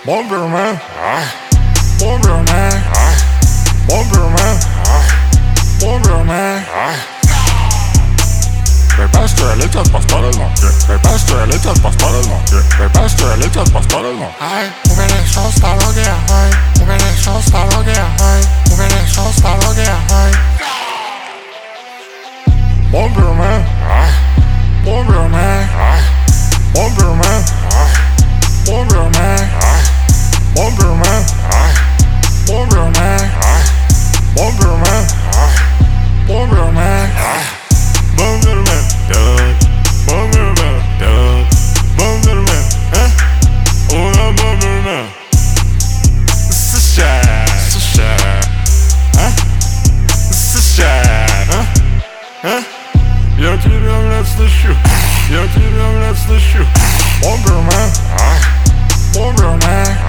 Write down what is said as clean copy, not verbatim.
Bomberman, Bomberman, Bomberman, Bomberman. Bebé estrellitas, pastores no. Bebé estrellitas, pastores no. Bebé estrellitas, pastores no. Ay, uvenek şostarogia, ay, uvenek şostarogia, ay, uvenek şostarogia, ay. Bomberman, Bomberman, Bomberman, Bomberman, Bomberman, Bomberman, Bomberman, Bomberman, Bomberman, Bomberman, Bomberman, una Bomberman. Sıçar, sıçar, sıçar, yatırıyorum, let's the shoe. Yatırıyorum, let's the shoe. Bomberman, Bomberman,